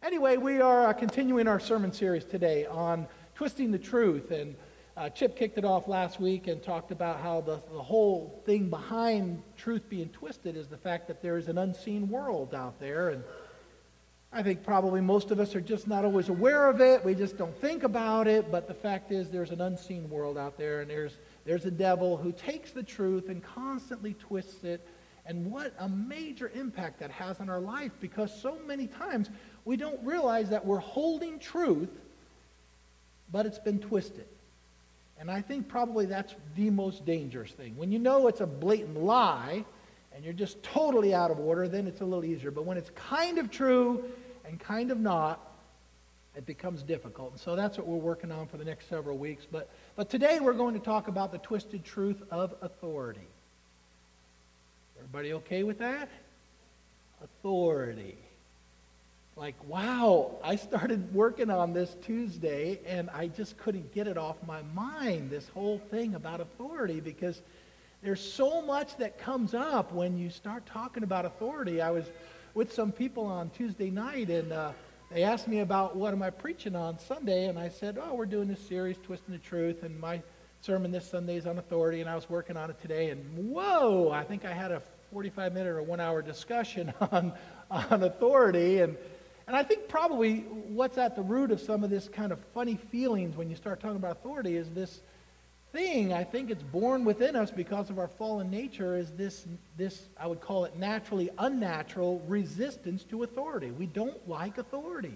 Anyway, we are continuing our sermon series today on twisting the truth. And Chip kicked it off last week and talked about how the whole thing behind truth being twisted is the fact that there is an unseen world out there. And I think probably most of us are just not always aware of it. We just don't think about it. But the fact is there's an unseen world out there, and there's a devil who takes the truth and constantly twists it. And what a major impact that has on our life, because so many times we don't realize that we're holding truth, but it's been twisted. And I think probably that's the most dangerous thing. When you know it's a blatant lie and you're just totally out of order, then it's a little easier. But when it's kind of true and kind of not, it becomes difficult. And so that's what we're working on for the next several weeks. But today we're going to talk about the twisted truth of authority. Everybody okay with that? Authority. Like, wow, I started working on this Tuesday, and I just couldn't get it off my mind, this whole thing about authority, because there's so much that comes up when you start talking about authority. I was with some people on Tuesday night, and they asked me about what am I preaching on Sunday, and I said, oh, we're doing this series, Twisting the Truth, and my sermon this Sunday is on authority, and I was working on it today, and whoa, I think I had a 45-minute or 1-hour discussion on authority, and I think probably what's at the root of some of this kind of funny feelings when you start talking about authority is this thing. I think it's born within us because of our fallen nature, is this I would call it naturally unnatural resistance to authority. We don't like authority.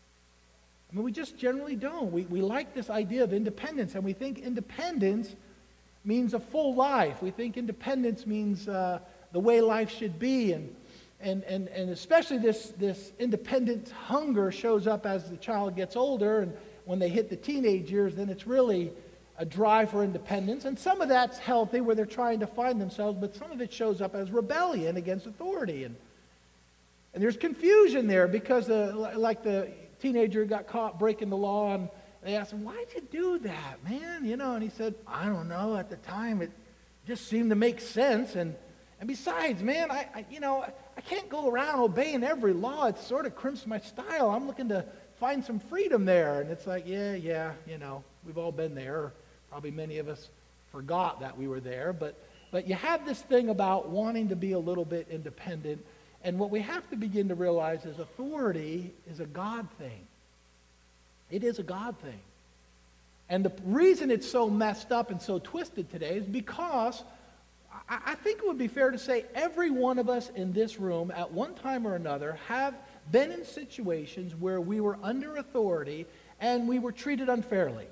I mean, we just generally don't. We like this idea of independence, and we think independence means a full life. We think independence means the way life should be, and especially this independent hunger shows up as the child gets older, and when they hit the teenage years, then it's really a drive for independence. And some of that's healthy, where they're trying to find themselves, but some of it shows up as rebellion against authority. And there's confusion there, because like the teenager got caught breaking the law, and they asked him, why'd you do that, man? And he said, I don't know, at the time it just seemed to make sense, and besides, man, I can't go around obeying every law. It sort of crimps my style. I'm looking to find some freedom there. And it's like, yeah, we've all been there. Probably many of us forgot that we were there. But you have this thing about wanting to be a little bit independent. And what we have to begin to realize is authority is a God thing. It is a God thing. And the reason it's so messed up and so twisted today is because I think it would be fair to say every one of us in this room at one time or another have been in situations where we were under authority and we were treated unfairly.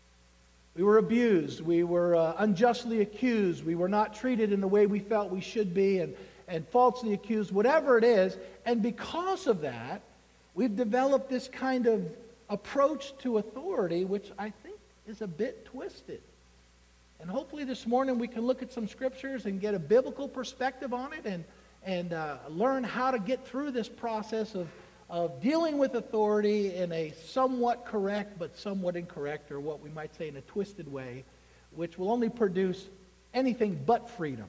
We were abused. We were unjustly accused. We were not treated in the way we felt we should be, and falsely accused, whatever it is. And because of that, we've developed this kind of approach to authority, which I think is a bit twisted. And hopefully this morning we can look at some scriptures and get a biblical perspective on it, and learn how to get through this process of dealing with authority in a somewhat correct but somewhat incorrect, or what we might say in a twisted way, which will only produce anything but freedom.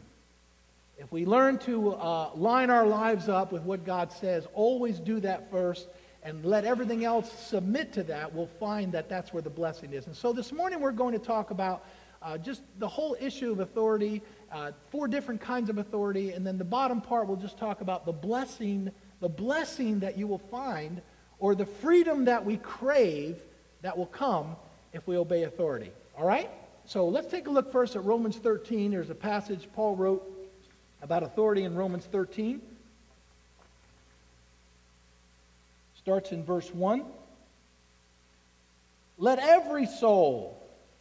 If we learn to line our lives up with what God says, always do that first, and let everything else submit to that, we'll find that that's where the blessing is. And so this morning we're going to talk about just the whole issue of authority, 4 different kinds of authority, and then the bottom part we'll just talk about the blessing that you will find, or the freedom that we crave that will come if we obey authority. All right? So let's take a look first at Romans 13. There's a passage Paul wrote about authority in Romans 13. Starts in verse 1. Let every soul,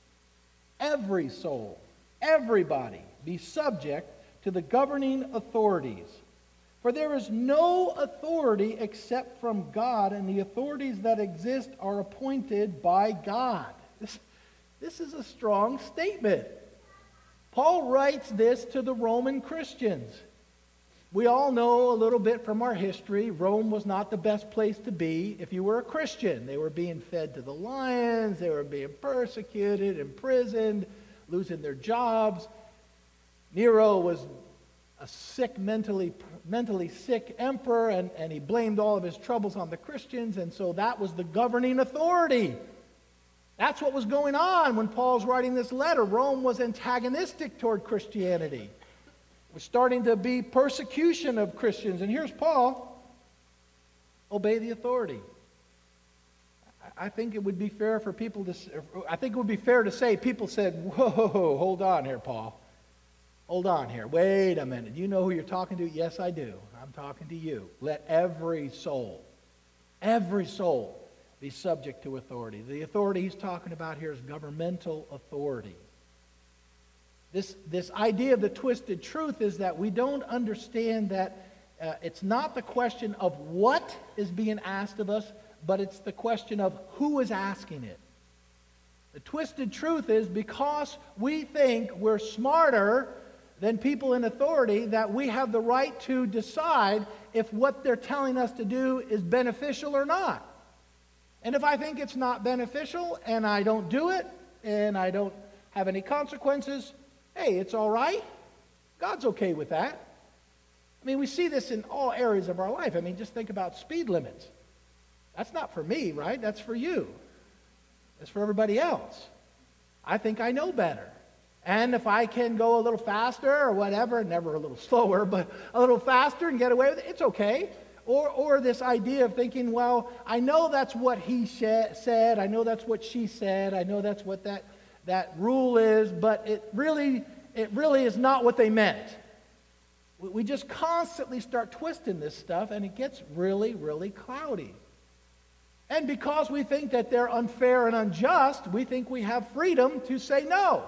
everybody be subject to the governing authorities. For there is no authority except from God, and the authorities that exist are appointed by God. This is a strong statement. Paul writes this to the Roman Christians. We all know a little bit from our history, Rome was not the best place to be if you were a Christian. They were being fed to the lions, they were being persecuted, imprisoned, losing their jobs. Nero was sick, mentally sick emperor, and he blamed all of his troubles on the Christians, and so that was the governing authority. That's what was going on when Paul's writing this letter. Rome was antagonistic toward Christianity. It was starting to be persecution of Christians. And here's Paul: obey the authority. I think it would be fair for people to. I think it would be fair to say people said, "Whoa, hold on here, Paul. Hold on here. Wait a minute. You know who you're talking to?" Yes, I do. I'm talking to you. Let every soul be subject to authority. The authority he's talking about here is governmental authority. This idea of the twisted truth is that we don't understand that it's not the question of what is being asked of us, but it's the question of who is asking it. The twisted truth is because we think we're smarter than people in authority, that we have the right to decide if what they're telling us to do is beneficial or not. And if I think it's not beneficial and I don't do it and I don't have any consequences, hey, it's all right. God's okay with that. I mean, we see this in all areas of our life. I mean, just think about speed limits. That's not for me, right? That's for you. That's for everybody else. I think I know better. And if I can go a little faster or whatever, never a little slower, but a little faster and get away with it, it's okay. Or this idea of thinking, well, I know that's what he said, I know that's what she said, I know that's what that rule is, but it really is not what they meant. We just constantly start twisting this stuff, and it gets really, really cloudy. And because we think that they're unfair and unjust, we think we have freedom to say no.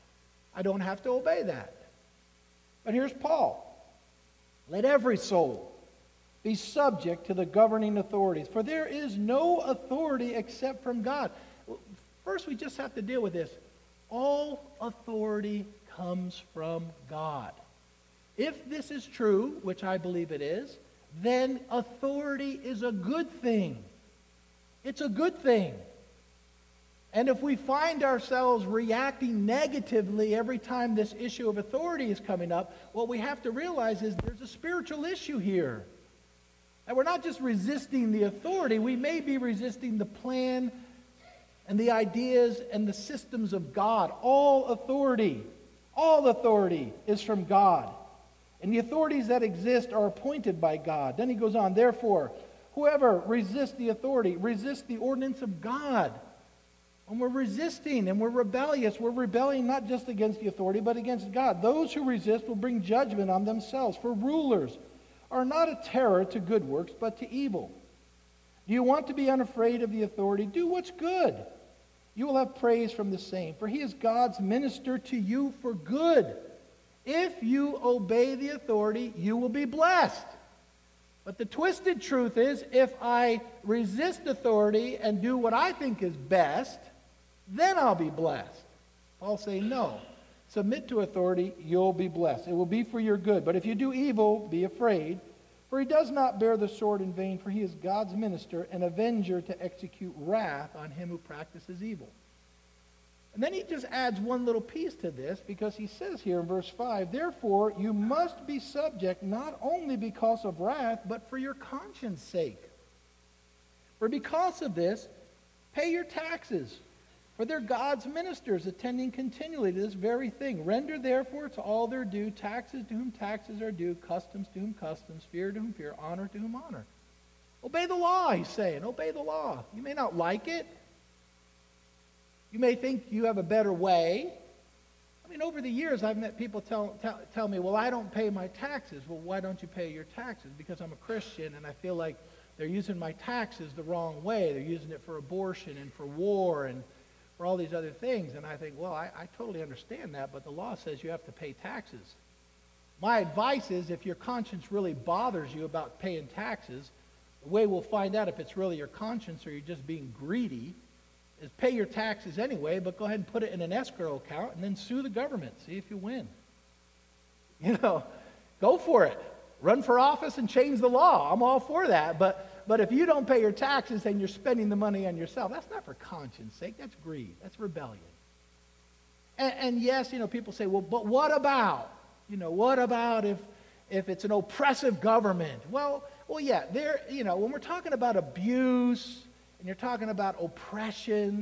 I don't have to obey that. But here's Paul. Let every soul be subject to the governing authorities, for there is no authority except from God. First, we just have to deal with this. All authority comes from God. If this is true, which I believe it is, then authority is a good thing. It's a good thing. And if we find ourselves reacting negatively every time this issue of authority is coming up, what we have to realize is there's a spiritual issue here. And we're not just resisting the authority, we may be resisting the plan and the ideas and the systems of God. All authority is from God. And the authorities that exist are appointed by God. Then he goes on, therefore, whoever resists the authority resists the ordinance of God. When we're resisting and we're rebellious, we're rebelling not just against the authority, but against God. Those who resist will bring judgment on themselves. For rulers are not a terror to good works, but to evil. Do you want to be unafraid of the authority? Do what's good. You will have praise from the same, for he is God's minister to you for good. If you obey the authority, you will be blessed. But the twisted truth is, if I resist authority and do what I think is best, then I'll be blessed. Paul's saying, no. Submit to authority, you'll be blessed. It will be for your good. But if you do evil, be afraid. For he does not bear the sword in vain, for he is God's minister, an avenger to execute wrath on him who practices evil. And then he just adds one little piece to this, because he says here in verse 5, therefore you must be subject not only because of wrath, but for your conscience' sake. For because of this, pay your taxes. For they're God's ministers, attending continually to this very thing. Render therefore to all their due, taxes to whom taxes are due, customs to whom customs, fear to whom fear, honor to whom honor. Obey the law, he's saying. Obey the law. You may not like it. You may think you have a better way. I mean, over the years, I've met people tell me, well, I don't pay my taxes. Well, why don't you pay your taxes? Because I'm a Christian, and I feel like they're using my taxes the wrong way. They're using it for abortion and for war and for all these other things. And I think, well, I totally understand that, but the law says you have to pay taxes. My advice is, if your conscience really bothers you about paying taxes, the way we'll find out if it's really your conscience or you're just being greedy is pay your taxes anyway, but go ahead and put it in an escrow account and then sue the government. See if you win. You know, go for it. Run for office and change the law. I'm all for that. But if you don't pay your taxes and you're spending the money on yourself, that's not for conscience sake. That's greed. That's rebellion. And yes, people say, well, but what about? What about if it's an oppressive government. Well, yeah, when we're talking about abuse and you're talking about oppression,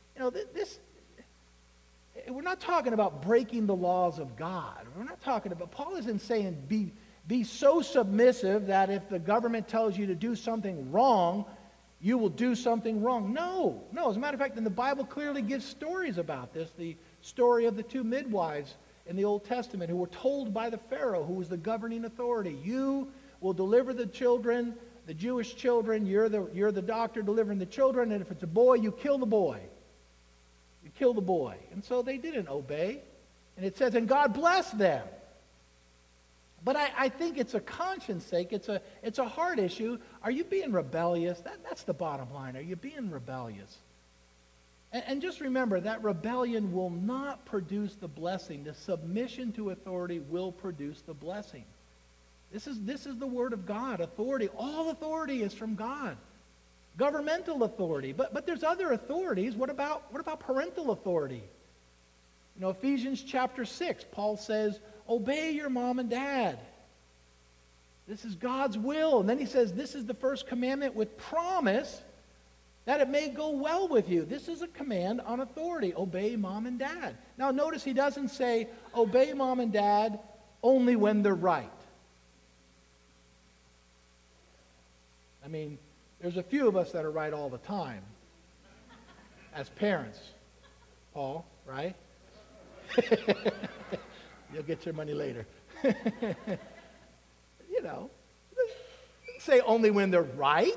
we're not talking about breaking the laws of God. We're not talking about, Paul isn't saying be so submissive that if the government tells you to do something wrong, you will do something wrong. No. As a matter of fact, and the Bible clearly gives stories about this. The story of the two midwives in the Old Testament who were told by the Pharaoh, who was the governing authority, you will deliver the children, the Jewish children. You're the doctor delivering the children, and if it's a boy, you kill the boy. You kill the boy. And so they didn't obey. And it says, and God blessed them. But I think it's a conscience sake. It's a heart issue. Are you being rebellious? That's the bottom line. Are you being rebellious? And just remember that rebellion will not produce the blessing. The submission to authority will produce the blessing. This is the word of God. Authority. All authority is from God. Governmental authority. But there's other authorities. What about parental authority? Ephesians chapter 6, Paul says, obey your mom and dad. This is God's will. And then he says, this is the first commandment with promise that it may go well with you. This is a command on authority. Obey mom and dad. Now notice he doesn't say, obey mom and dad only when they're right. I mean, there's a few of us that are right all the time as parents. Paul, right? You'll get your money later. Say only when they're right.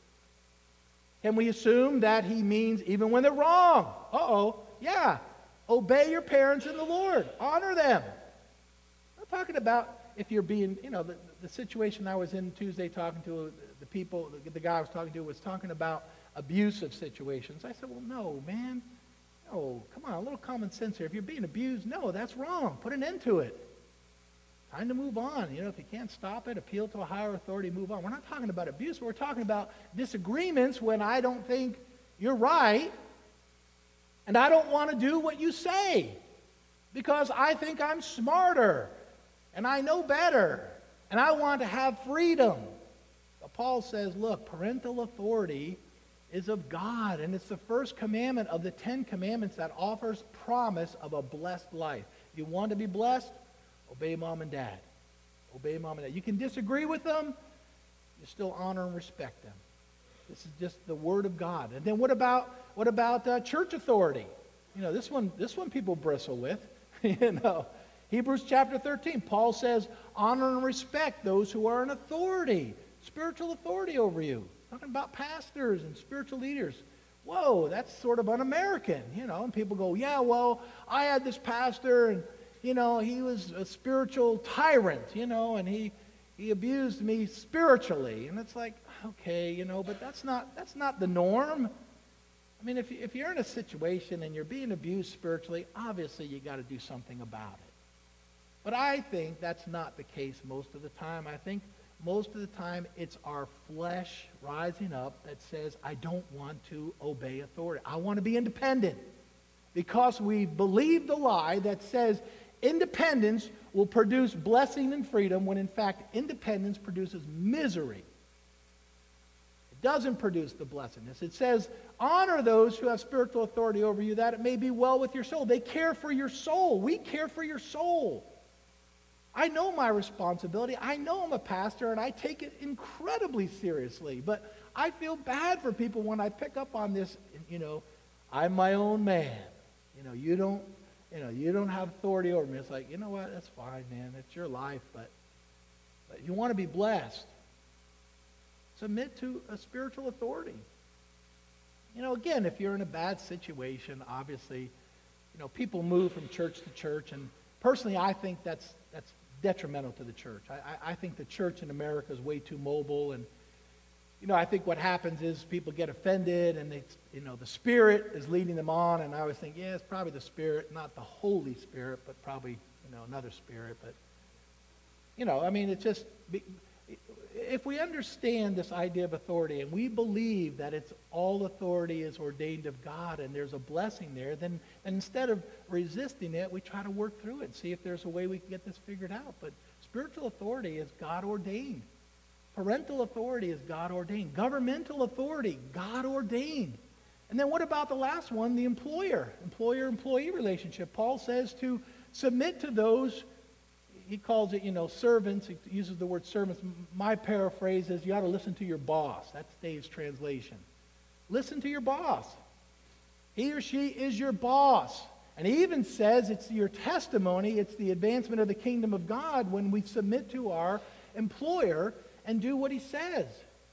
Can we assume that he means even when they're wrong? Yeah. Obey your parents in the Lord. Honor them. I'm talking about if you're being, the situation I was in Tuesday talking to the people, the guy I was talking to was talking about abusive situations. I said, well, no, man. No, come on, a little common sense here. If you're being abused, no, that's wrong. Put an end to it. Time to move on. If you can't stop it, appeal to a higher authority, move on. We're not talking about abuse. We're talking about disagreements when I don't think you're right and I don't want to do what you say because I think I'm smarter and I know better and I want to have freedom. But Paul says, look, parental authority is of God, and it's the first commandment of the 10 commandments that offers promise of a blessed life. If you want to be blessed, obey mom and dad. Obey mom and dad. You can disagree with them, you still honor and respect them. This is just the word of God. And then what about church authority? This one people bristle with. Hebrews chapter 13, Paul says, honor and respect those who are in authority, spiritual authority over you. Talking about pastors and spiritual leaders. Whoa, that's sort of un-American, and people go, yeah, well, I had this pastor and, he was a spiritual tyrant, and he abused me spiritually. And it's like, okay, but that's not the norm. I mean, if you're in a situation and you're being abused spiritually, obviously you got to do something about it. But I think that's not the case most of the time. I think most of the time, it's our flesh rising up that says, I don't want to obey authority. I want to be independent. Because we believe the lie that says independence will produce blessing and freedom, when in fact, independence produces misery. It doesn't produce the blessedness. It says, honor those who have spiritual authority over you, that it may be well with your soul. They care for your soul. We care for your soul. I know my responsibility. I know I'm a pastor, and I take it incredibly seriously. But I feel bad for people when I pick up on this, I'm my own man. You don't have authority over me. It's like, you know what? That's fine, man. It's your life. But you want to be blessed. Submit to a spiritual authority. Again, if you're in a bad situation, obviously, people move from church to church. And personally, I think that's detrimental to the church. I think the church in America is way too mobile, and I think what happens is people get offended, and the Spirit is leading them on, and I always think, yeah, it's probably the Spirit, not the Holy Spirit, but probably another spirit. But it's just, if we understand this idea of authority and we believe that it's all authority is ordained of God and there's a blessing there, then instead of resisting it, we try to work through it and see if there's a way we can get this figured out. But Spiritual authority is God ordained. Parental authority is God ordained. Governmental authority, God ordained. And then what about the last one, the employer-employee relationship? Paul says to submit to those, he calls it, servants. He uses the word servants. My paraphrase is you ought to listen to your boss. That's Dave's translation. Listen to your boss. He or she is your boss. And he even says it's your testimony, it's the advancement of the kingdom of God when we submit to our employer and do what he says.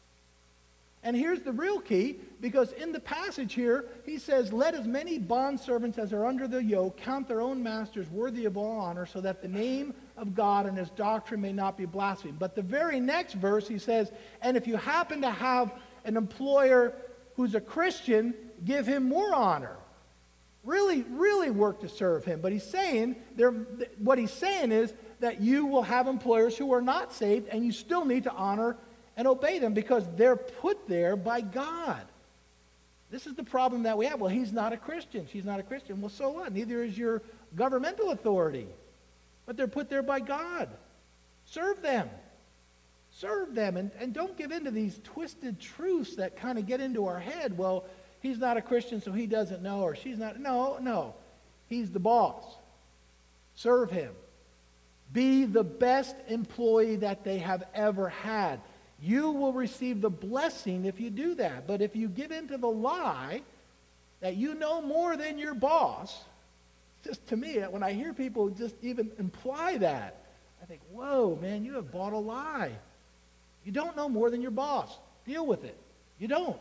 And here's the real key, because in the passage here, he says, let as many bondservants as are under the yoke count their own masters worthy of all honor, so that the name of God and his doctrine may not be blasphemed. But the very next verse, he says, and if you happen to have an employer who's a Christian, give him more honor. Really, really work to serve him. But he's saying, what he's saying is that you will have employers who are not saved, and you still need to honor and obey them because they're put there by God. This is the problem that we have. Well, he's not a Christian. She's not a Christian. Well, so what? Neither is your governmental authority. But they're put there by God. Serve them. Serve them. And don't give in to these twisted truths that kind of get into our head. Well, he's not a Christian, so he doesn't know, or she's not. No. He's the boss. Serve him. Be the best employee that they have ever had. You will receive the blessing if you do that. But if you give in to the lie that you know more than your boss, just to me, when I hear people just even imply that, I think, whoa, man, you have bought a lie. You don't know more than your boss. Deal with it. You don't.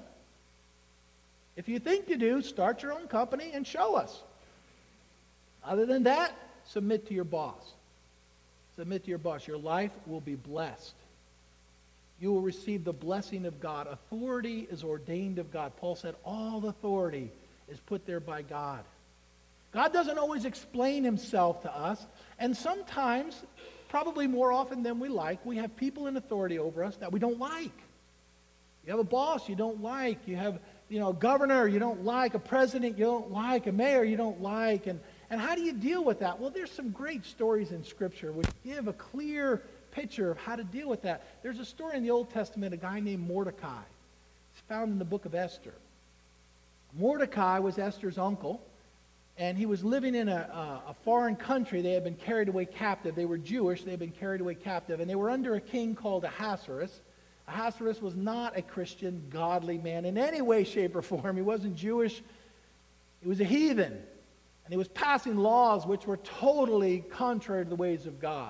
If you think you do, start your own company and show us. Other than that, submit to your boss. Submit to your boss. Your life will be blessed. You will receive the blessing of God. Authority is ordained of God. Paul said all authority is put there by God. God doesn't always explain himself to us, and sometimes, probably more often than we like, we have people in authority over us that we don't like. You have a boss you don't like. You have, a governor you don't like, a president you don't like, a mayor you don't like. And how do you deal with that? Well, there's some great stories in Scripture which give a clear picture of how to deal with that. There's a story in the Old Testament, a guy named Mordecai. It's found in the book of Esther. Mordecai was Esther's uncle, and he was living in a foreign country. They had been carried away captive. They were Jewish. They had been carried away captive, and they were under a king called Ahasuerus. Ahasuerus was not a Christian, godly man in any way, shape, or form. He wasn't Jewish. He was a heathen, and he was passing laws which were totally contrary to the ways of God.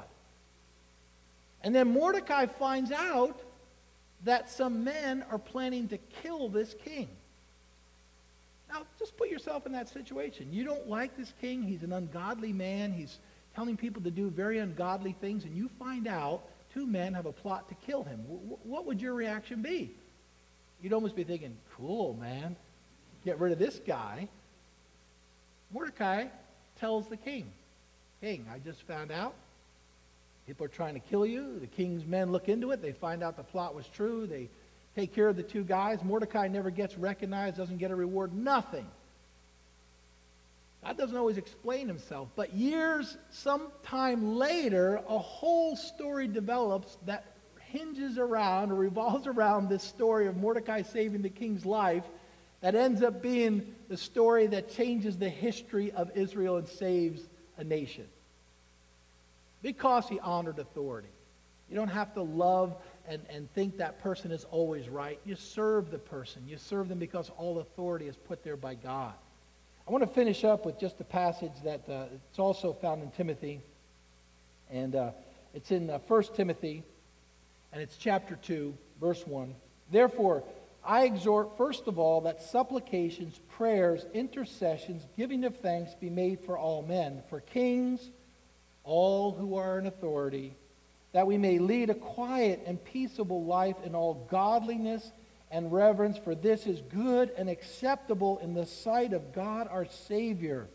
And then Mordecai finds out that some men are planning to kill this king. Now, just put yourself in that situation. You don't like this king. He's an ungodly man. He's telling people to do very ungodly things, and you find out two men have a plot to kill him. What would your reaction be? You'd almost be thinking, cool, man. Get rid of this guy. Mordecai tells the king, King, I just found out. People are trying to kill you. The king's men look into it. They find out the plot was true. They take care of the two guys. Mordecai never gets recognized, doesn't get a reward, nothing. God doesn't always explain himself. But years, sometime later, a whole story develops that hinges around or revolves around this story of Mordecai saving the king's life that ends up being the story that changes the history of Israel and saves a nation. Because he honored authority. You don't have to love and think that person is always right. You serve the person. You serve them because all authority is put there by God. I want to finish up with just a passage that it's also found in Timothy. And it's in 1 Timothy, and it's chapter 2, verse 1. Therefore, I exhort, first of all, that supplications, prayers, intercessions, giving of thanks be made for all men, for kings, all who are in authority, that we may lead a quiet and peaceable life in all godliness and reverence, for this is good and acceptable in the sight of God our Savior.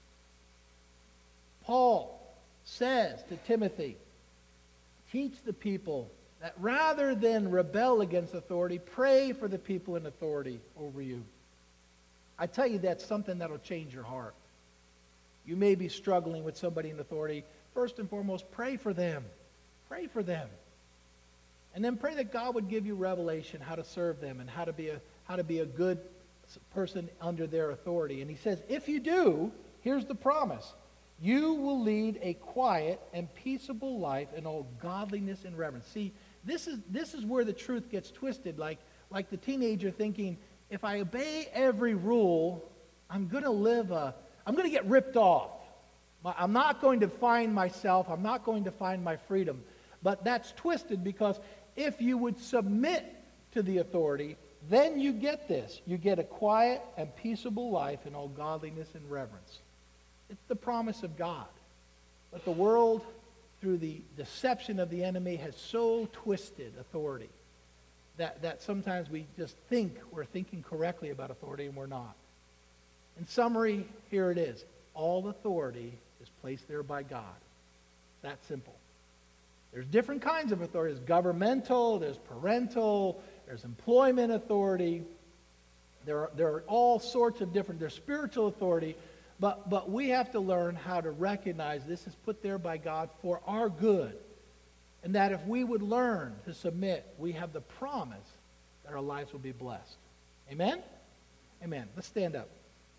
Paul says to Timothy, teach the people that rather than rebel against authority, pray for the people in authority over you. I tell you, that's something that'll change your heart. You may be struggling with somebody in authority. First and foremost, pray for them. Pray for them. And then pray that God would give you revelation how to serve them and how to be a good person under their authority. And he says, if you do, here's the promise. You will lead a quiet and peaceable life in all godliness and reverence. See, this is where the truth gets twisted. Like the teenager thinking, if I obey every rule, I'm going to get ripped off. I'm not going to find myself. I'm not going to find my freedom. But that's twisted, because if you would submit to the authority, then you get this. You get a quiet and peaceable life in all godliness and reverence. It's the promise of God. But the world, through the deception of the enemy, has so twisted authority that sometimes we just think we're thinking correctly about authority, and we're not. In summary, here it is. All authority is placed there by God. It's that simple. There's different kinds of authority. There's governmental, there's parental, there's employment authority. There are all sorts of different, there's spiritual authority, but we have to learn how to recognize this is put there by God for our good. And that if we would learn to submit, we have the promise that our lives will be blessed. Amen? Amen. Let's stand up.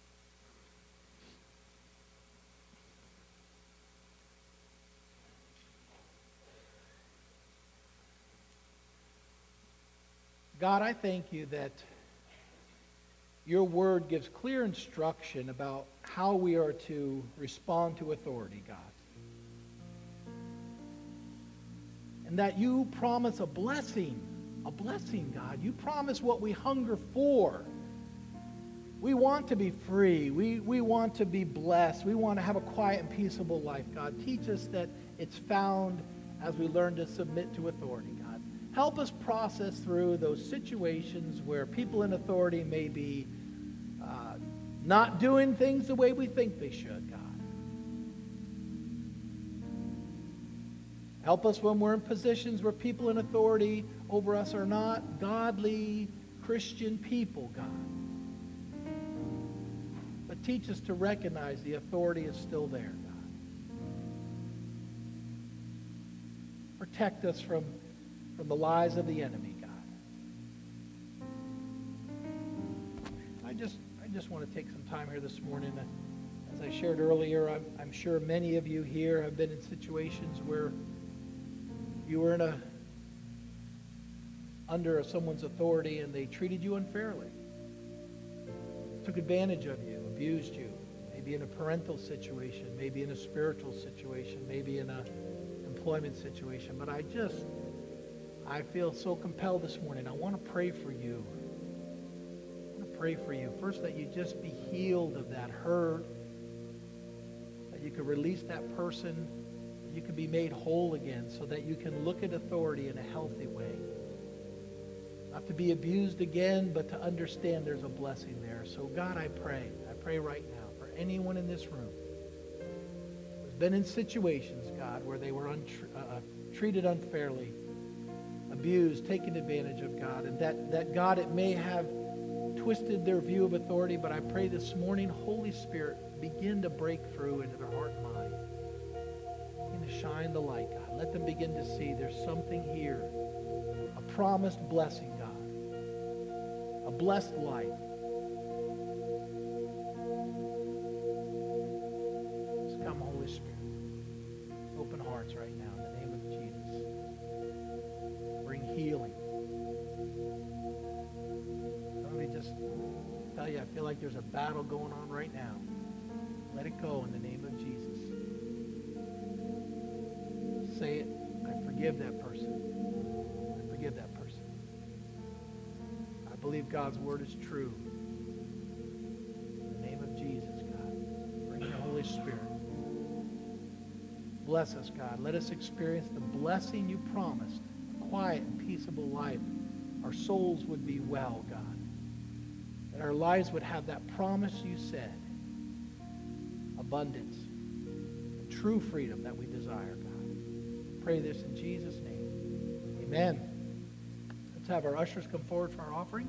God, I thank you that your word gives clear instruction about how we are to respond to authority, God. And that you promise a blessing, God. You promise what we hunger for. We want to be free. We want to be blessed. We want to have a quiet and peaceable life, God. Teach us that it's found as we learn to submit to authority, God. Help us process through those situations where people in authority may be not doing things the way we think they should, God. Help us when we're in positions where people in authority over us are not godly Christian people, God. But teach us to recognize the authority is still there, God. Protect us from the lies of the enemy, God. I just want to take some time here this morning. As I shared earlier, I'm sure many of you here have been in situations where you were under someone's authority and they treated you unfairly, took advantage of you, abused you, maybe in a parental situation, maybe in a spiritual situation, maybe in an employment situation. But I feel so compelled this morning. I want to pray for you. I want to pray for you. First, that you just be healed of that hurt, that you could release that person, you can be made whole again so that you can look at authority in a healthy way. Not to be abused again, but to understand there's a blessing there. So God, I pray right now for anyone in this room who's been in situations, God, where they were treated unfairly, abused, taken advantage of, God, and that God, it may have twisted their view of authority, but I pray this morning, Holy Spirit, begin to break through into their heart and mind. Begin to shine the light, God. Let them begin to see there's something here, a promised blessing, God, a blessed life. Just come, Holy Spirit. Open hearts right now in the name of Jesus. Bring healing. Let me just tell you, I feel like there's a battle going on right now. Let it go in the name of Jesus. Say it. I forgive that person. I forgive that person. I believe God's word is true. In the name of Jesus, God. Bring your Holy Spirit. Bless us, God. Let us experience the blessing you promised. A quiet and peaceable life. Our souls would be well, God. That our lives would have that promise you said. Abundance. And true freedom that we desire, God. Pray this in Jesus' name. Amen. Let's have our ushers come forward for our offering.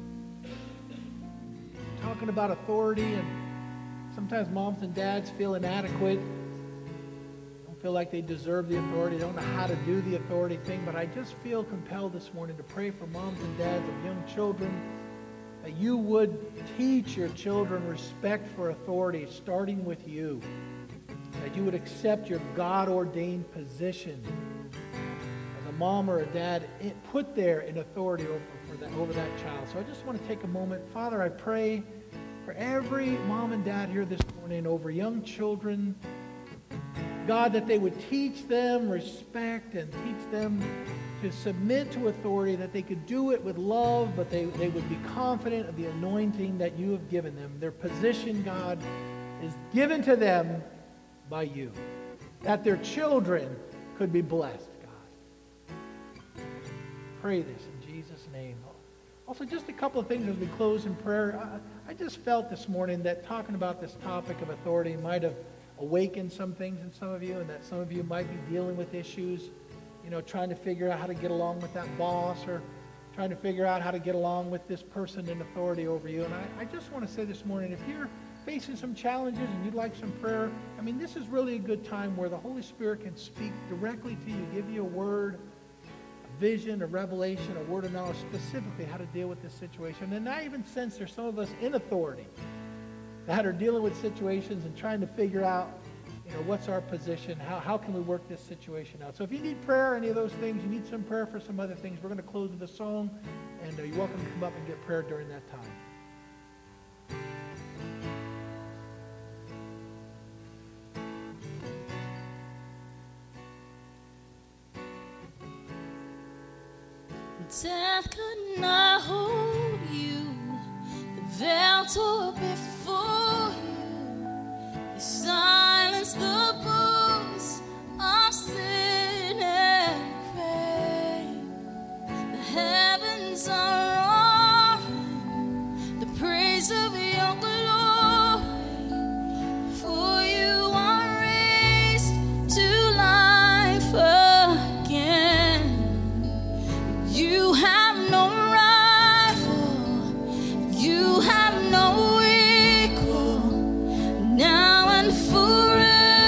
Talking about authority, and sometimes moms and dads feel inadequate. Don't feel like they deserve the authority, they don't know how to do the authority thing, but I just feel compelled this morning to pray for moms and dads of young children, that you would teach your children respect for authority, starting with you. That you would accept your God-ordained position as a mom or a dad put there in authority over that child. So I just want to take a moment. Father, I pray for every mom and dad here this morning over young children. God, that they would teach them respect and teach them to submit to authority, that they could do it with love, but they would be confident of the anointing that you have given them. Their position, God, is given to them by you, that their children could be blessed, God. Pray this in Jesus' name. Also, just a couple of things as we close in prayer. I just felt this morning that talking about this topic of authority might have awakened some things in some of you, and that some of you might be dealing with issues, trying to figure out how to get along with that boss, or trying to figure out how to get along with this person in authority over you. And I just want to say this morning, if you're facing some challenges and you'd like some prayer, this is really a good time where the Holy Spirit can speak directly to you, give you a word, a vision, a revelation, a word of knowledge, specifically how to deal with this situation. And I even sense there's some of us in authority that are dealing with situations and trying to figure out, what's our position, how can we work this situation out. So if you need prayer, any of those things, you need some prayer for some other things, we're going to close with a song, and you're welcome to come up and get prayer during that time. Death could not hold you. The veil tore before you. You silenced the voice of sin and pain. The heavens are roaring, the praise of your glory. For you are raised to life again. You have no rival, you have no equal, now and forever,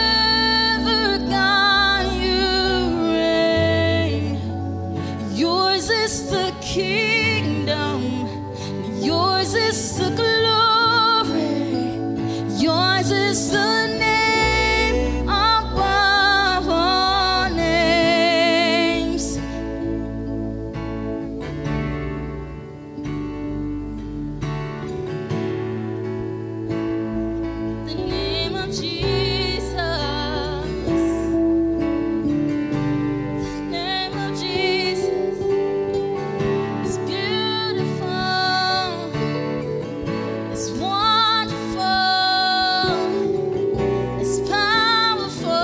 God, you reign. Yours is the kingdom, yours is the glory, yours is the name above all names. The name of Jesus, the name of Jesus is beautiful, it's wonderful, it's powerful.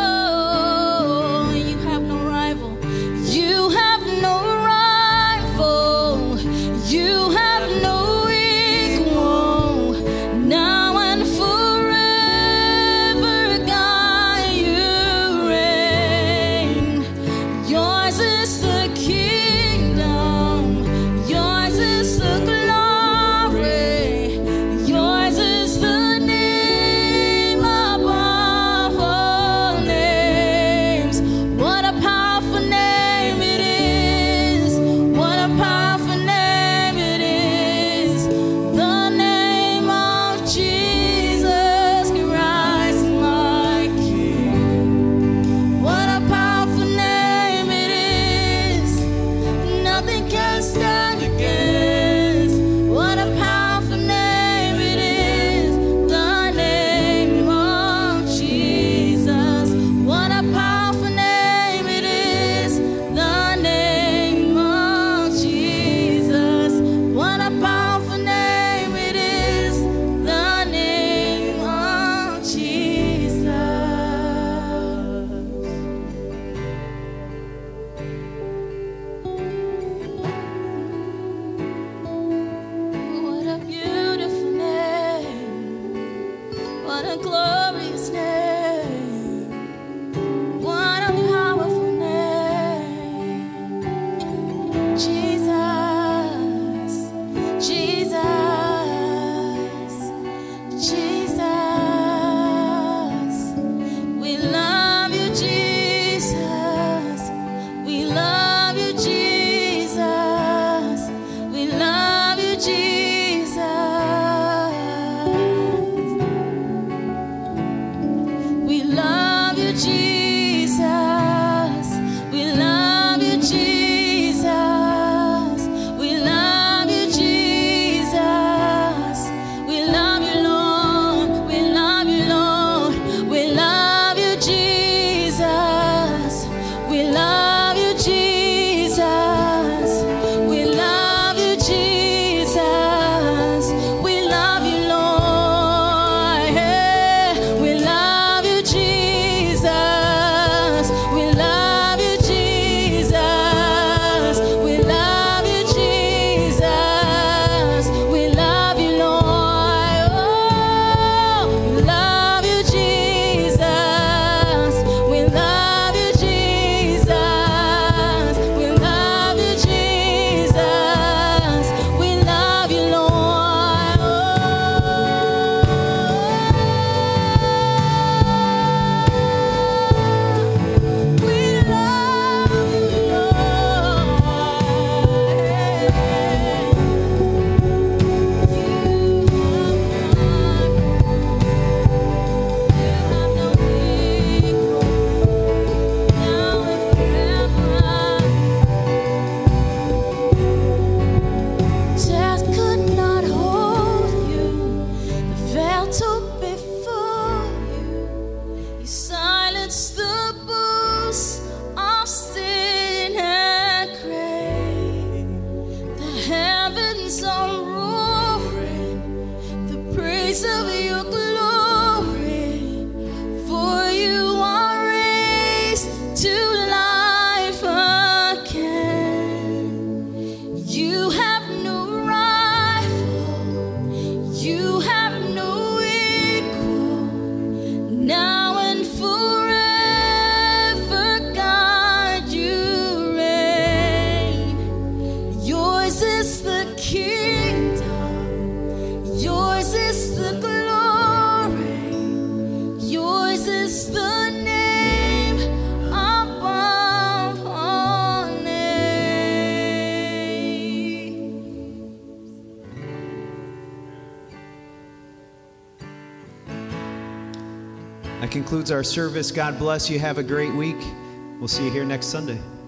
You have no rival, you have no rival, you have no equal, now and forever, God, you reign. Yours is the kingdom, yours is the glory, yours is the name above all names. What a powerful name it is, what a powerful name it is. That concludes our service. God bless you. Have a great week. We'll see you here next Sunday.